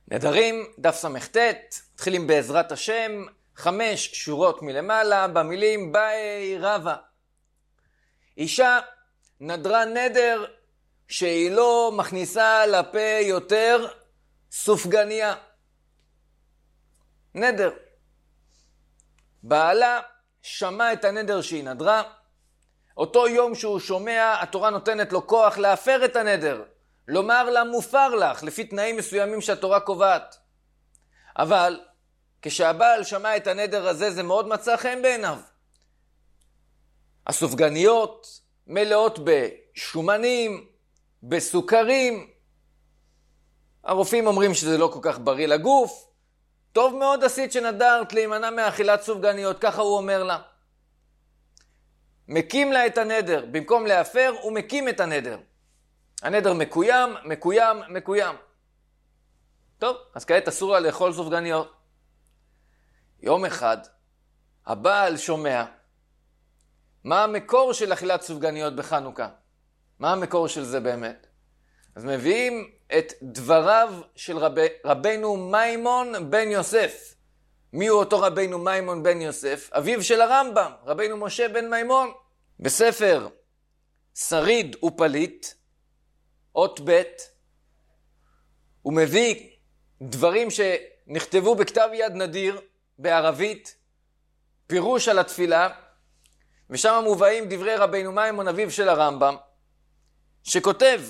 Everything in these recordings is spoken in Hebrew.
נדרים, דף ס"ט, מתחילים בעזרת השם, 5 שורות מלמעלה, במילים באי רבא. אישה נדרה נדר שהיא לא מכניסה לפה יותר סופגניה. נדר. בעלה שמע את הנדר שהיא נדרה. אותו יום שהוא שומע, התורה נותנת לו כוח להפר את הנדר. לומר לה מופר לך, לפי תנאים מסוימים שהתורה קובעת. אבל כשהבעל שמע את הנדר הזה, זה מאוד מצא חן בעיניו. הסופגניות מלאות בשומנים, בסוכרים. הרופאים אומרים שזה לא כל כך בריא לגוף. טוב מאוד עשית שנדרת להימנע מאכילת סופגניות, ככה הוא אומר לה. מקים לה את הנדר, במקום להפר הוא מקים את הנדר. הנדר מקוים, מקוים, מקוים. טוב, אז כעת אסור לה לאכול סופגניות. יום אחד, הבעל שומע מה המקור של אכילת סופגניות בחנוכה. מה המקור של זה באמת? אז מביאים את דבריו של רבינו מימון בן יוסף. מי הוא אותו רבינו מימון בן יוסף? אביו של הרמב"ם, רבינו משה בן מימון. בספר שריד ופליט, אות ב', הוא מביא דברים שנכתבו בכתב יד נדיר בערבית, פירוש על התפילה, ושם מובאים דברי רבינו מימון אביו של הרמב"ם, שכותב,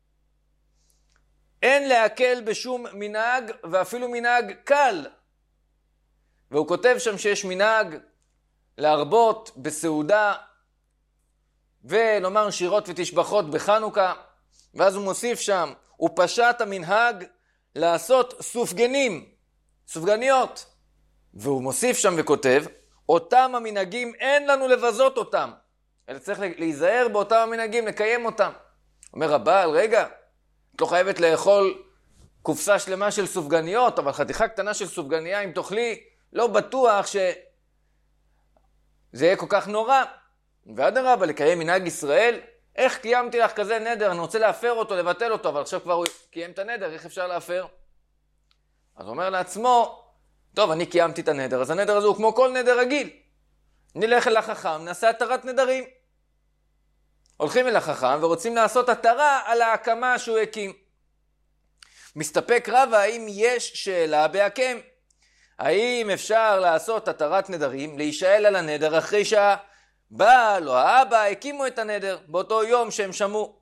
אין להקל בשום מנהג ואפילו מנהג קל. והוא כותב שם שיש מנהג להרבות בסעודה ולומר שירות ותשבחות בחנוכה, ואז הוא מוסיף שם, הוא פשט המנהג לעשות סופגנים, סופגניות. והוא מוסיף שם וכותב, אותם המנהגים אין לנו לבזות אותם, אלא צריך להיזהר באותם המנהגים, לקיים אותם. אומר הבעל, רגע, את לא חייבת לאכול קופסה שלמה של סופגניות, אבל חתיכה קטנה של סופגניה, אם תאכלי, לא בטוח שזה יהיה כל כך נורא. ואדרבה, לקיים מנהג ישראל, איך קיימתי לך כזה נדר? אני רוצה להפר אותו, לבטל אותו, אבל עכשיו כבר הוא קיים את הנדר, איך אפשר להפר? אז הוא אומר לעצמו, טוב, אני קיימתי את הנדר, אז הנדר הזה הוא כמו כל נדר רגיל. נלך אל החכם, נעשה התרת נדרים. הולכים אל החכם ורוצים לעשות התרה על ההקמה שהוא הקים. מסתפק רבא האם יש שאלה בהקם. האם אפשר לעשות התרת נדרים, להישאל על הנדר אחרי שהבעל או האבא הקימו את הנדר באותו יום שהם שמעו.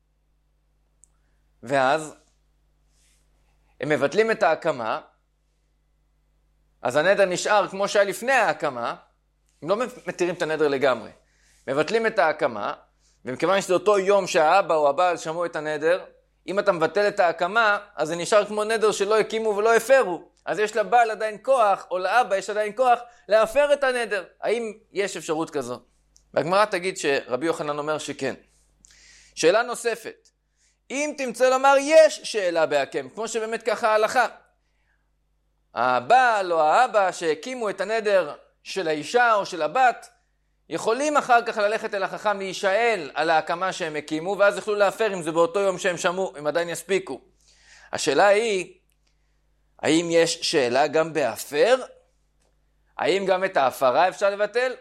ואז הם מבטלים את ההקמה, אז הנדר נשאר כמו שהיה לפני ההקמה, הם לא מתירים את הנדר לגמרי. מבטלים את ההקמה, ומכיוון שזה אותו יום שהאבא או הבעל שמעו את הנדר, אם אתה מבטל את ההקמה, אז זה נשאר כמו נדר שלא הקימו ולא הפרו. אז יש לבעל עדיין כוח, או לאבא יש עדיין כוח, להפר את הנדר. האם יש אפשרות כזו? והגמרא תגיד שרבי יוחנן אומר שכן. שאלה נוספת. אם תמצא לומר יש שאלה בהקם, כמו שבאמת ככה ההלכה. הבעל או האבא שהקימו את הנדר של האישה או של הבת, יכולים אחר כך ללכת אל החכם להישאל על ההקמה שהם הקימו, ואז יוכלו להפר אם זה באותו יום שהם שמעו, אם עדיין יספיקו. השאלה היא, האם יש שאלה גם בהפר? האם גם את ההפרה אפשר לבטל?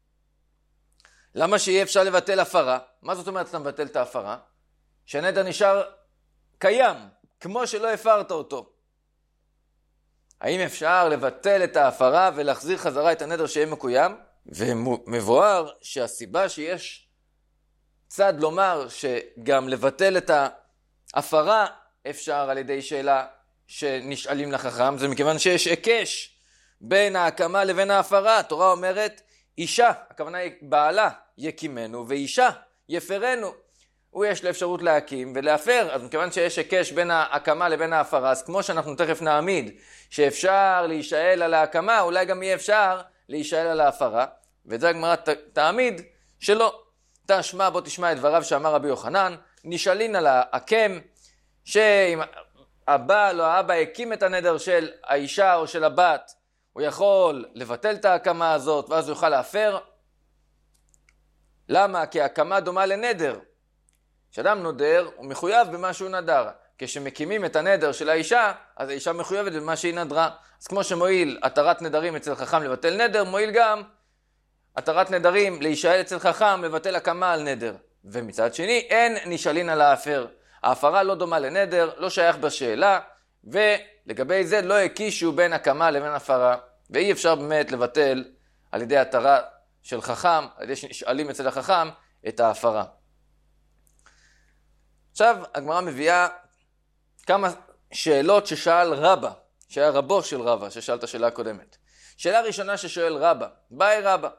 למה שיהיה אפשר לבטל הפרה? מה זאת אומרת אתה מבטל את ההפרה? שהנדר נשאר קיים, כמו שלא הפרת אותו. האם אפשר לבטל את ההפרה ולהחזיר חזרה את הנדר שיהיה מקוים? ומבואר שהסיבה שיש צד לומר שגם לבטל את ההפרה אפשר על ידי שאלה שנשאלים לחכם, זה מכיוון שיש עיקש בין ההקמה לבין ההפרה. התורה אומרת אישה, הכוונה היא בעלה יקימנו, ואישה יפרנו. הוא יש לו אפשרות להקים ולהפר, אז מכיוון שיש עיקש בין ההקמה לבין ההפרה, אז כמו שאנחנו תכף נעמיד שאפשר להישאל על ההקמה, אולי גם יהיה אפשר להישאל על ההפרה, ואת זה הגמרא תעמיד שלא. תשמע, בוא תשמע את דבריו שאמר רבי יוחנן, נשאלין על ההקם, שאם הבעל או האבא הקים את הנדר של האישה או של הבת, הוא יכול לבטל את ההקמה הזאת, ואז הוא יוכל להפר. למה? כי ההקמה דומה לנדר. כשאדם נודר, הוא מחויב במה שהוא נדר. כשמקימים את הנדר של האישה, אז האישה מחויבת במה שהיא נדרה. אז כמו שמועיל התרת נדרים אצל חכם לבטל נדר, מועיל גם התרת נדרים להישאל אצל חכם לבטל הקמה על נדר. ומצד שני, אין נשאלין על האפר. ההפרה לא דומה לנדר, לא שייך בשאלה, ולגבי זה לא הקישו בין הקמה לבין הפרה. ואי אפשר באמת לבטל על ידי התרה של חכם, על ידי שנשאלים אצל החכם, את ההפרה. עכשיו הגמרא מביאה כמה שאלות ששאל רבא, שהיה רבו של רבא, ששאל את השאלה הקודמת. שאלה ראשונה ששואל רבא, באי רבא.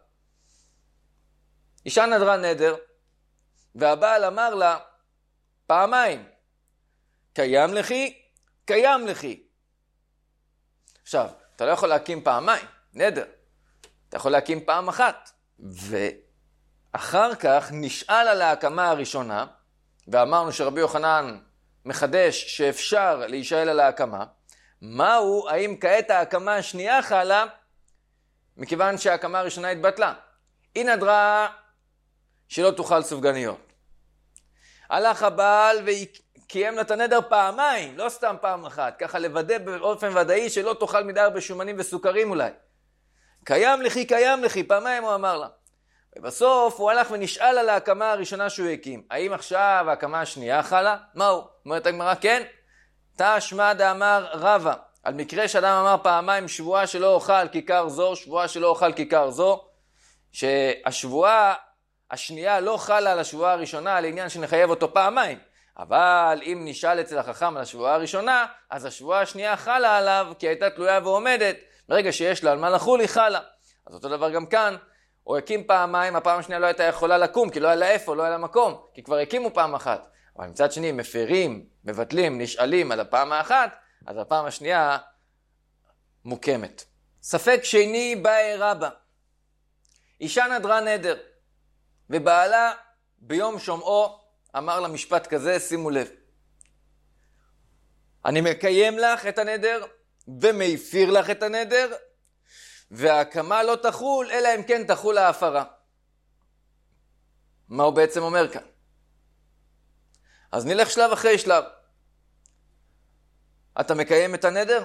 אישה נדרה נדר, והבעל אמר לה פעמיים, קיים לכי, קיים לכי. עכשיו, אתה לא יכול להקים פעמיים, נדר. אתה יכול להקים פעם אחת. ואחר כך נשאל על ההקמה הראשונה, ואמרנו שרבי יוחנן מחדש שאפשר להישאל על ההקמה. מהו, האם כעת ההקמה השנייה חלה, מכיוון שההקמה הראשונה התבטלה. היא נדרה שלא תאכל סופגניות. הלך הבעל וקיים לה את הנדר פעמיים, לא סתם פעם אחת, ככה לוודא באופן ודאי שלא תאכל מדי הרבה שומנים וסוכרים אולי. קיים לכי, פעמיים הוא אמר לה. ובסוף הוא הלך ונשאל על ההקמה הראשונה שהוא הקים. האם עכשיו ההקמה השנייה חלה? מהו? אומרת הגמרא, כן. תשמע דאמר רבא. על מקרה שאדם אמר פעמיים שבועה שלא אוכל כיכר זו, שבועה שלא אוכל כיכר זו, שהשבועה השנייה לא חלה על השבועה הראשונה, על עניין שנחייב אותו פעמיים. אבל אם נשאל אצל החכם על השבועה הראשונה, אז השבועה השנייה חלה עליו, כי הייתה תלויה ועומדת. ברגע שיש לה על מה לחול, היא חלה. אז אותו דבר גם כאן, הוא הקים פעמיים, הפעם השנייה לא הייתה יכולה לקום, כי לא היה לה איפה, לא היה לה מקום, כי כבר הקימו פעם אחת. אבל מצד שני, מפרים, מבטלים, נשאלים על הפעם האחת, אז הפעם השנייה מוקמת. ספק שני באי רבא. אישה נדרה נדר, ובעלה ביום שומעו אמר לה משפט כזה, שימו לב. אני מקיים לך את הנדר, ומפיר לך את הנדר, וההקמה לא תחול, אלא אם כן תחול ההפרה. מה הוא בעצם אומר כאן? אז נלך שלב אחרי שלב. אתה מקיים את הנדר?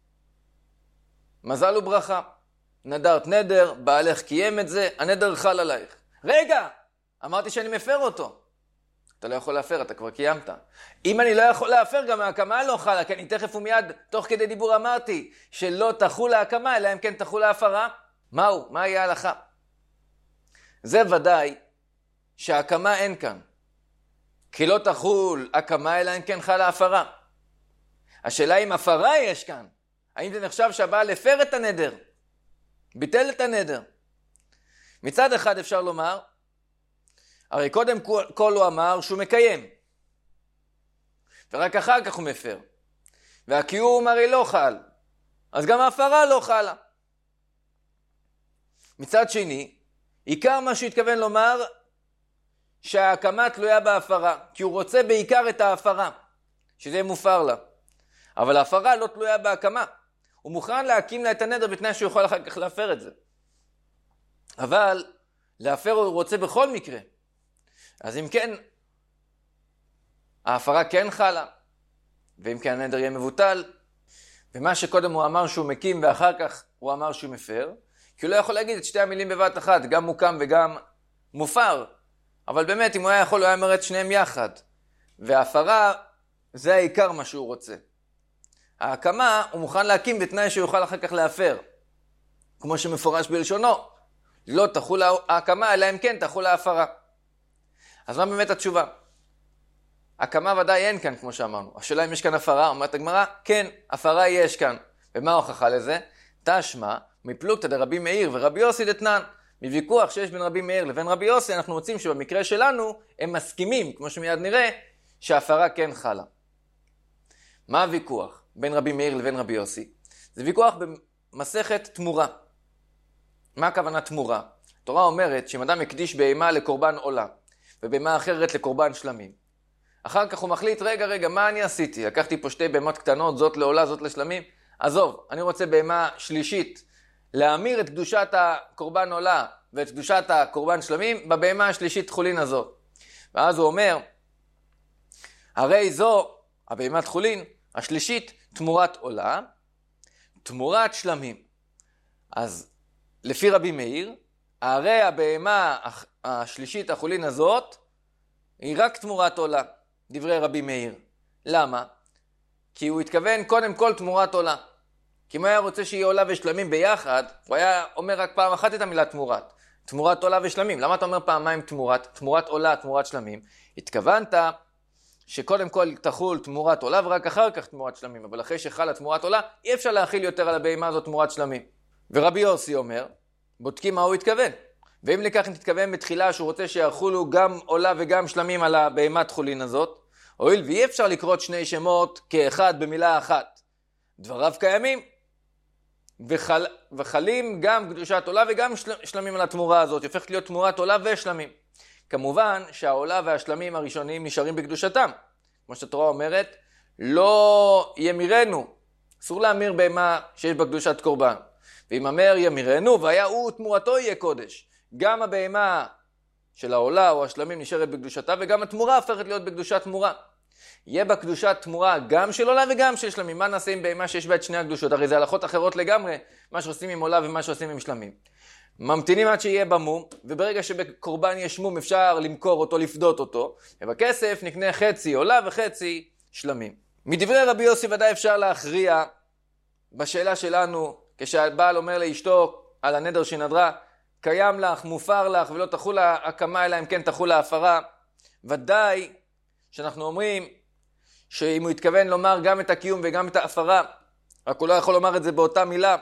מזל וברכה. נדרת נדר, בעלך קיים את זה, הנדר חל עלייך. רגע! אמרתי שאני מפר אותו. אתה לא יכול להפר, אתה כבר קיימת. אם אני לא יכול להפר, גם ההקמה לא חלה, כי אני תכף ומיד, תוך כדי דיבור אמרתי, שלא תחול ההקמה, אלא אם כן תחול ההפרה. מהו? מה יהיה ההלכה? זה ודאי שההקמה אין כאן. כי לא תחול הקמה, אלא אם כן חלה ההפרה. השאלה אם הפרה יש כאן. האם זה נחשב שהבעל הפר את הנדר? ביטל את הנדר. מצד אחד אפשר לומר, הרי קודם כל הוא אמר שהוא מקיים. ורק אחר כך הוא מפר. והקיום הרי לא חל. אז גם ההפרה לא חלה. מצד שני, עיקר מה שהוא התכוון לומר, שההקמה תלויה בהפרה. כי הוא רוצה בעיקר את ההפרה. שזה מופר לה. אבל ההפרה לא תלויה בהקמה. הוא מוכן להקים לה את הנדר בתנאי שהוא יכול אחר כך להפר את זה. אבל להפר הוא רוצה בכל מקרה. אז אם כן, ההפרה כן חלה, ואם כן הנדר יהיה מבוטל, ומה שקודם הוא אמר שהוא מקים ואחר כך הוא אמר שהוא מפר, כי הוא לא יכול להגיד את שתי המילים בבת אחת, גם מוקם וגם מופר, אבל באמת אם הוא היה יכול הוא היה אומר את שניהם יחד, וההפרה זה העיקר מה שהוא רוצה. ההקמה הוא מוכן להקים בתנאי שהוא יוכל אחר כך להפר, כמו שמפורש בלשונו, לא תחול ההקמה אלא אם כן תחול ההפרה. אז מה באמת התשובה? הקמה ודאי אין כאן, כמו שאמרנו. השאלה אם יש כאן הפרה, אומרת הגמרא, כן, הפרה יש כאן. ומה ההוכחה לזה? תשמע, מפלוגתא דרבי מאיר ורבי יוסי דתנן. מוויכוח שיש בין רבי מאיר לבין רבי יוסי, אנחנו מוצאים שבמקרה שלנו הם מסכימים, כמו שמיד נראה, שההפרה כן חלה. מה הוויכוח בין רבי מאיר לבין רבי יוסי? זה ויכוח במסכת תמורה. מה הכוונה תמורה? התורה אומרת שאם אדם הקדיש בהמה לקורבן עולה, ובהמה אחרת לקורבן שלמים. אחר כך הוא מחליט, רגע, מה אני עשיתי? לקחתי פה שתי בהמות קטנות, זאת לעולה, זאת לשלמים. עזוב, אני רוצה בהמה שלישית, להמיר את קדושת הקורבן עולה ואת קדושת הקורבן שלמים בבהמה השלישית חולין הזאת. ואז הוא אומר, הרי זו הבהמת חולין, השלישית תמורת עולה, תמורת שלמים. אז לפי רבי מאיר, הרי הבהמה השלישית החולין הזאת, היא רק תמורת עולה, דברי רבי מאיר. למה? כי הוא התכוון קודם כל תמורת עולה. כי אם הוא היה רוצה שיהיה עולה ושלמים ביחד, הוא היה אומר רק פעם אחת את המילה תמורת. תמורת עולה ושלמים. למה אתה אומר פעמיים תמורת? תמורת עולה, תמורת שלמים. התכוונת שקודם כל תחול תמורת עולה ורק אחר כך תמורת שלמים. אבל אחרי שחלה תמורת עולה, אי אפשר להכיל יותר על הבהמה הזאת תמורת שלמים. ורבי יוסי אומר, בודקים מה הוא התכוון. ואם לכך נתכוון בתחילה שהוא רוצה שיחולו גם עולה וגם שלמים על הבהמת חולין הזאת, הואיל ואי אפשר לקרות שני שמות כאחד במילה אחת. דבריו קיימים, וחלים גם קדושת עולה וגם שלמים על התמורה הזאת, הופכת להיות תמורת עולה ושלמים. כמובן שהעולה והשלמים הראשונים נשארים בקדושתם. כמו שהתורה אומרת, לא ימירנו, אסור להמיר בהמה שיש בה קדושת קורבן. ואם אמר ימירנו, והיה הוא תמורתו יהיה קודש. גם הבהמה של העולה או השלמים נשארת בקדושתה, וגם התמורה הופכת להיות בקדושת תמורה. יהיה בה קדושת תמורה גם של עולה וגם של שלמים. מה נעשה עם בהמה שיש בה את שני הקדושות? הרי זה הלכות אחרות לגמרי, מה שעושים עם עולה ומה שעושים עם שלמים. ממתינים עד שיהיה במום, וברגע שבקורבן יש מום אפשר למכור אותו, לפדות אותו, ובכסף נקנה חצי עולה וחצי שלמים. מדברי רבי יוסי ודאי אפשר להכריע בשאלה שלנו, כשהבעל אומר לאשתו על הנדר שנדרה, קיים לך, מופר לך, ולא תחול ההקמה אלא אם כן תחול ההפרה. ודאי שאנחנו אומרים שאם הוא התכוון לומר גם את הקיום וגם את ההפרה, רק הוא לא יכול לומר את זה באותה מילה.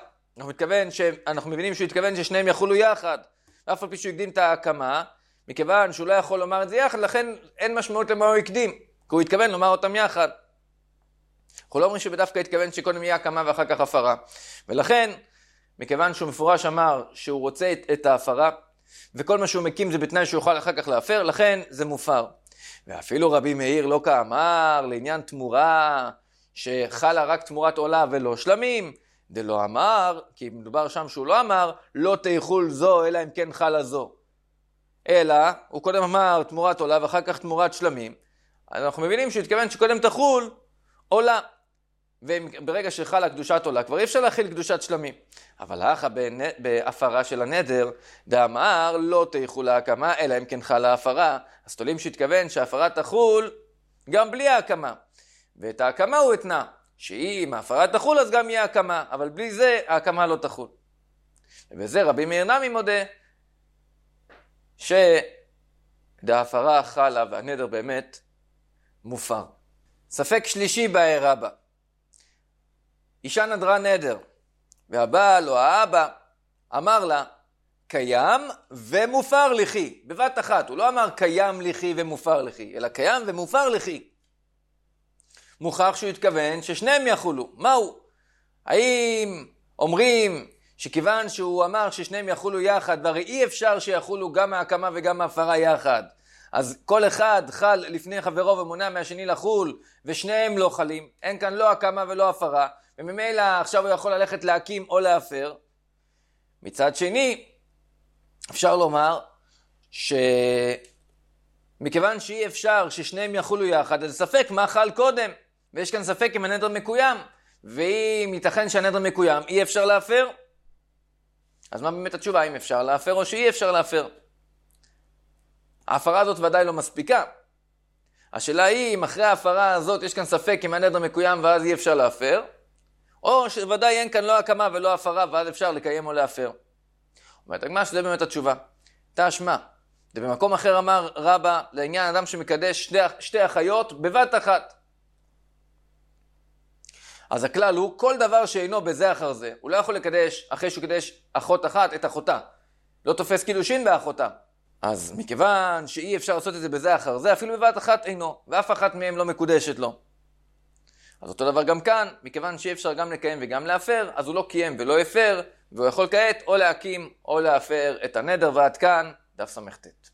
אנחנו מבינים שהוא התכוון ששניהם יחולו יחד. אף על פי שהוא הקדים את ההקמה, מכיוון שהוא לא יכול לומר את זה יחד, לכן אין משמעות למה הוא הקדים, כי הוא התכוון לומר אותם יחד. אנחנו לא אומרים שבדווקא התכוון שקודם יהיה הקמה ואחר כך הפרה. ולכן, מכיוון שהוא מפורש אמר שהוא רוצה את ההפרה, וכל מה שהוא מקים זה בתנאי שהוא יוכל אחר כך להפר, לכן זה מופר. ואפילו רבי מאיר לא כאמר לעניין תמורה, שחלה רק תמורת עולה ולא שלמים, דלא אמר, כי מדובר שם שהוא לא אמר, לא תאכול זו אלא אם כן חלה זו. אלא, הוא קודם אמר תמורת עולה ואחר כך תמורת שלמים. אז אנחנו מבינים שהוא התכוון שקודם תחול עולה. וברגע שחלה קדושת עולה, כבר אי אפשר להכיל קדושת שלמים. אבל האחה בהפרה של הנדר, דאמר לא תאכול ההקמה, אלא אם כן חלה ההפרה. אז תולים שהתכוון שההפרה תחול גם בלי ההקמה. ואת ההקמה הוא התנה, שאם ההפרה תחול אז גם יהיה ההקמה, אבל בלי זה ההקמה לא תחול. ובזה רבי מאיר נמי מודה, שההפרה חלה והנדר באמת מופר. ספק שלישי בעירה בה. אישה נדרה נדר, והבעל או האבא אמר לה, קיים ומופר לכי, בבת אחת. הוא לא אמר קיים לכי ומופר לכי, אלא קיים ומופר לכי. מוכח שהוא התכוון ששניהם יחולו. מהו? האם אומרים שכיוון שהוא אמר ששניהם יחולו יחד, והרי אי אפשר שיחולו גם ההקמה וגם ההפרה יחד, אז כל אחד חל לפני חברו ומונע מהשני לחול, ושניהם לא חלים, אין כאן לא הקמה ולא הפרה, וממילא עכשיו הוא יכול ללכת להקים או להפר. מצד שני, אפשר לומר שמכיוון שאי אפשר ששניהם יחולו יחד, אז ספק מה חל קודם, ויש כאן ספק אם הנדר מקוים, ואם ייתכן שהנדר מקוים, אי אפשר להפר. אז מה באמת התשובה? אם אפשר להפר או שאי אפשר להפר? ההפרה הזאת ודאי לא מספיקה. השאלה היא אם אחרי ההפרה הזאת יש כאן ספק אם הנדר מקוים ואז אי אפשר להפר, או שוודאי אין כאן לא הקמה ולא הפרה ואז אפשר לקיים או להפר. אומרת הגמרא שזה באמת התשובה. תשמע, ובמקום אחר אמר רבא לעניין אדם שמקדש שתי אחיות בבת אחת. אז הכלל הוא כל דבר שאינו בזה אחר זה. הוא לא יכול לקדש אחרי שהוא קדש אחות אחת את אחותה. לא תופס קידושין באחותה. אז מכיוון שאי אפשר לעשות את זה בזה אחר זה, אפילו בבת אחת אינו, ואף אחת מהם לא מקודשת לו. אז אותו דבר גם כאן, מכיוון שאי אפשר גם לקיים וגם להפר, אז הוא לא קיים ולא הפר, והוא יכול כעת או להקים או להפר את הנדר. ועד כאן דף ס"ט.